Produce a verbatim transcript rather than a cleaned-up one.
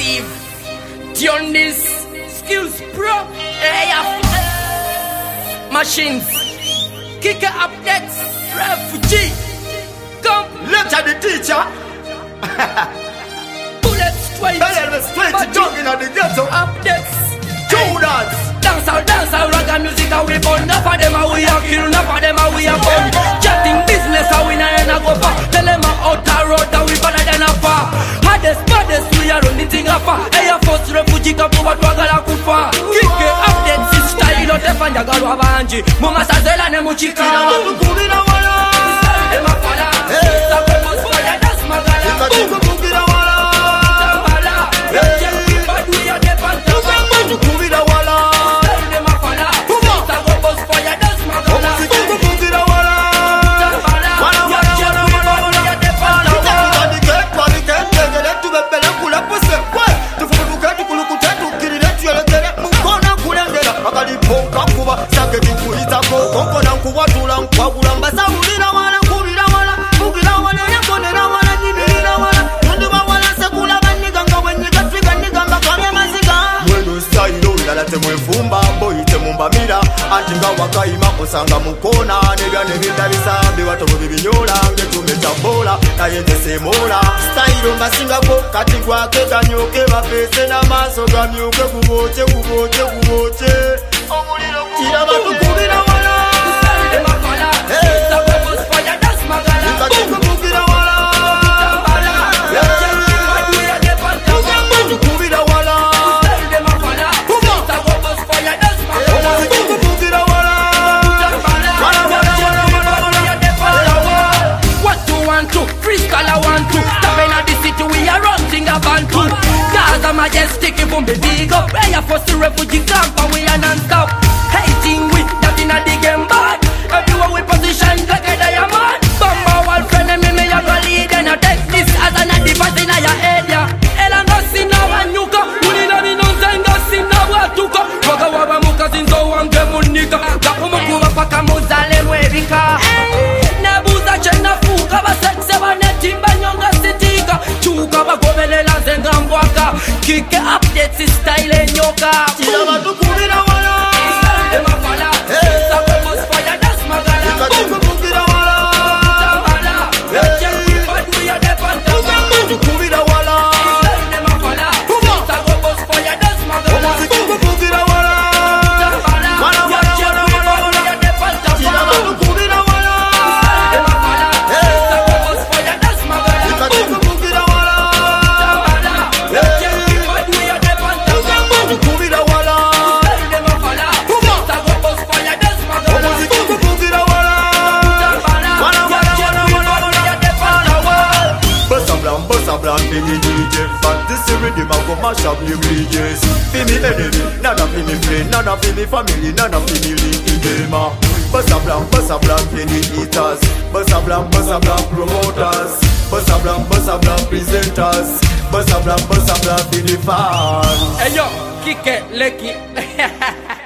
massive. Dionys, Skills Pro, A F Machines, Kicker Updates, Refugee, come. Lecture the teacher. Bullets straight, Bullets straight to jogging at the ghetto. Updates, Jordans. Dance out, dance out, rock and music how we born. Enough of them how we are kill, enough of them how we are born. Chatting business how we na na go far. Tell them how out the road that we better than a far. Hardest, baddest, we are running thing afar. Air Force refugee kapu watu wagala kufa. Kike update si style otefanya galu abanji. Muma sazela ne muchika. Kubira wala. Ema fala. Sabe mos fala das magala. Kubira wala. Tambala. Check bad we are the pantala. Kubira wala. Ema fala. Sabe mos fala das magala. Kubira wala. Tambala. Check bad we are the pantala. Mwefumba boyite mumbamira anti nga wakayima osanga mukona nebya nebinda bisambi watobo bibinyola ngetume chabola naye ntesemola style mbasingako kati gwake ganyoke bapese n'amaso gamyuke kuboche kuboche kuboche omuliro tira batukubira wala Ema fala. Sabe mos fala das magala. kubira wala Tambala. Check bad we are the pantala. kubira wala Ema fala. Sabe mos fala das magala. kubira wala What you want to? Freestyle I want to. Tapping at the city we are running a band to. Gaza majestic boom be big up. Air Force the refugee camp and we are non-stop. Hating we that in a the game bad. Everywhere we position like a diamond. Bamba wall friend me me a go lead and I take this as an advice in your area. Elanga sina wanyuka. Unina mino zenga sina watuka. Waka waba muka zinzo wange munika. Gakumukuwa paka muzale mwevika. Nebuza chena fuka basekse banetimba nyonga sitika. Chuka bagobelela zenga mbwaka. Kike updates style nyoka. tira batukubira wala Ema fala. Sabe mos fala das magala. kubira wala Tambala. Check bad we are the pantala. kubira wala Ema fala. Sabe mos fala das magala. kubira wala Tambala. Check bad we are the tira pantala. batukubira wala Ema fala. Sabe mos fala das magala. kubira wala Tambala. Check bad we are the pantala. kubira wala Ema fala. Sabe mos fala das magala. kubira wala Bossa blanc, bossa blanc, baby D J Fat this is rhythm I go mash up the bridges. Be me enemy, none of me friend, none of me family, none of me leaky gamer. Bossa blanc, bossa blanc, penny eaters. Bossa blanc, bossa blanc, promoters. Bossa blanc, bossa blanc, presenters. Bossa blanc, bossa blank, for the fans. Hey yo, kick it, lick it.